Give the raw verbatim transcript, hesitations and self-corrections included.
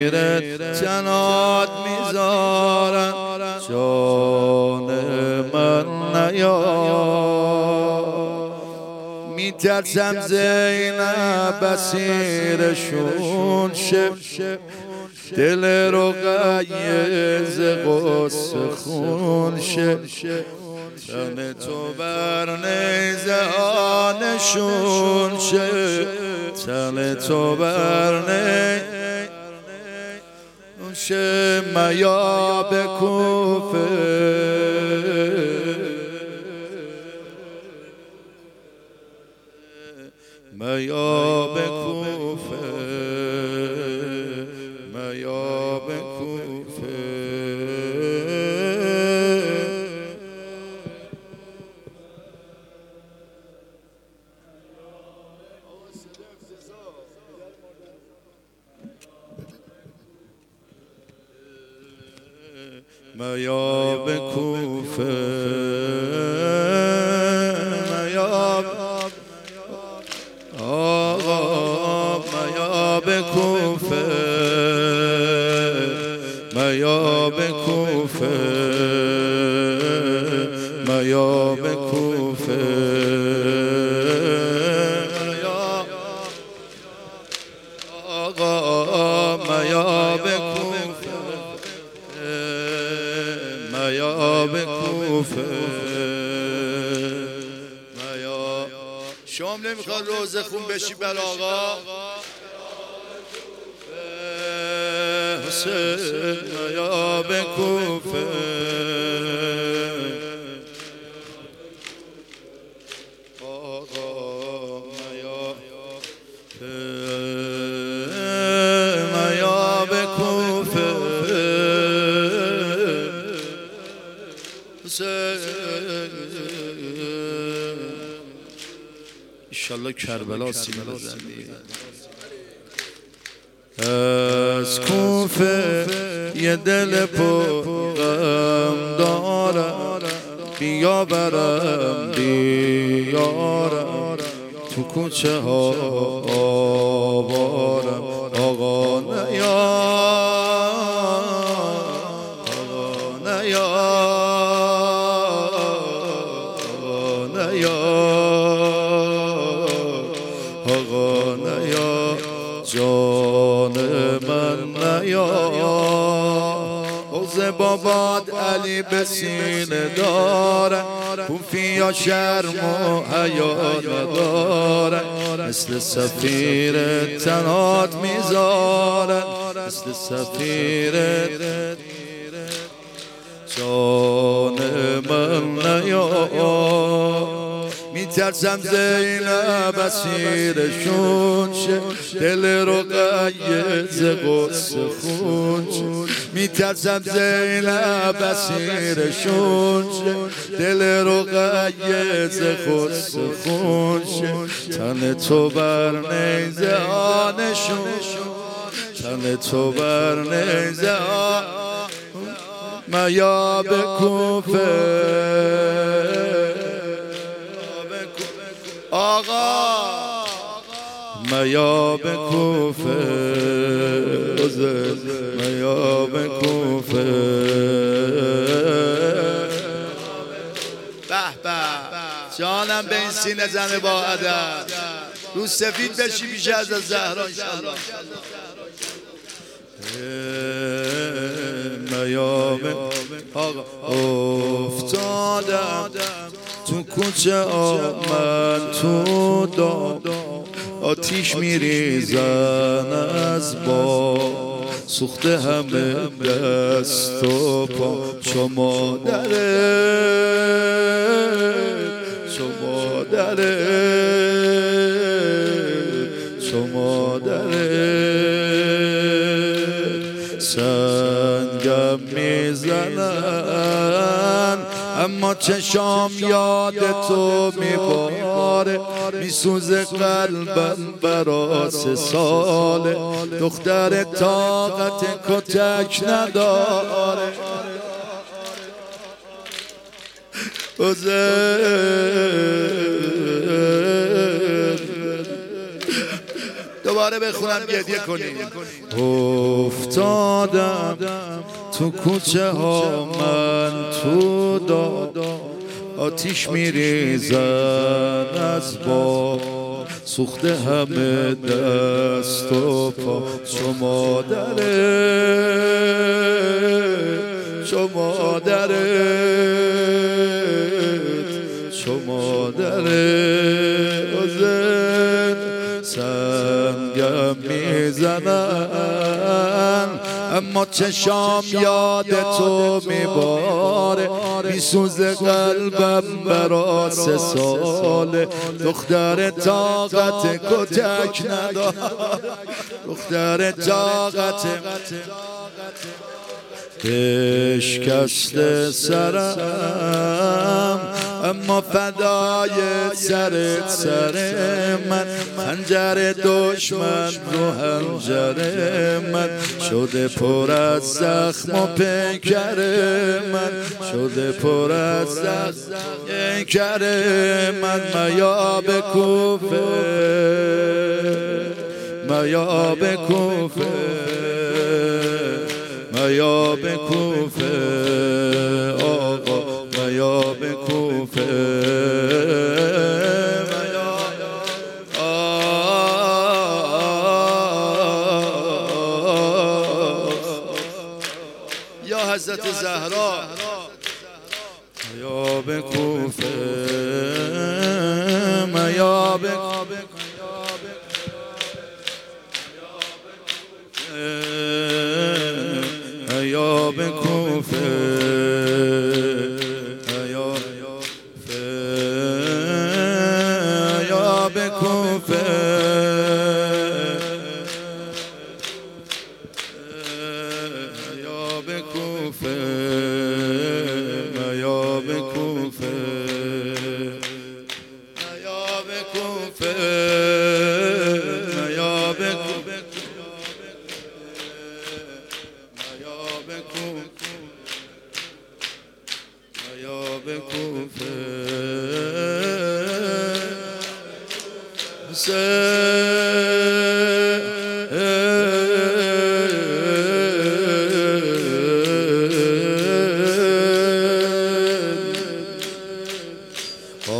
تنات میذارم جان من نیا میترسم زینب اسیرشون شه دل رو قیز قصه خون شه تن تو بر نیزه آنشون شه تن تو بر نیزه شه میا به کوفه میا به کوفه میا به کوفه میا به کوفه میا آقا میا به کوفه میا به کوفه میا به کوفه آقا میا به کوفه میا به کوفه میا شام نمیخواد روزه خون بشی بر آقا حسین میا به کوفه آقا میا میا به کوفه انشالله کربلا سینه بزنی از کوفه یه دل پرغم دارم بیا برم بیارم تو کوچه ها آوارم آقا نیا آقا نیا آقا نیا آقا نیا جان من نیا حوض بابات علی به سینه داره کوفی یا شرم و حیا نداره مثل سفیر تنات میذاره مثل سفیر جان من نیا میترسم زینب اسیرشون شه دل رو قیز قصه خون شه میترسم زینب اسیرشون شه دل رو قیز قصه خون شه تن تو بر نیزه آنشون تن تو بر نیزه آن میا به کوفه آقا میا به کوفه میا به کوفه به به جانم به این سینه زنه با ادب رو سفید بشی پیش از زهرا انشالله میا به آقا افتادم تو کوچه آمد تو دام آتیش میریزن از با سوخته همه دست و پا شما دره شما دره شما دره سنگم میزنن اما چشام یاد تو میباره میسوزه قلبم برا سه ساله دختر طاقت کتک نداره عزیز دوباره بخونم گریه کنیم. افتادم تو کوچه ها من تو داد، آتیش میریزن از باد، سوخته همه دست و پا. چو مادره چو مادره چو مادره ازن سنگم میزنن، اما چشام یاد تو میباره، میسوزه قلبم برا سه ساله. دختر طاقت کتک ندار، دختر طاقت بشکسته سرم، اما فدای سرت سر من. خنجر دشمن رو حنجر من شده پر از زخم و پیکر من، شده پر از زخم پیکر من. میاب کوفه میاب کوفه میاب کوفه آقا میاب کوفه. یا حضرت زهرا میاب کوفه میاب میاب کوفه میاب کوفه میاب کوفه میاب کوفه میاب کوفه میاب کوفه میاب کوفه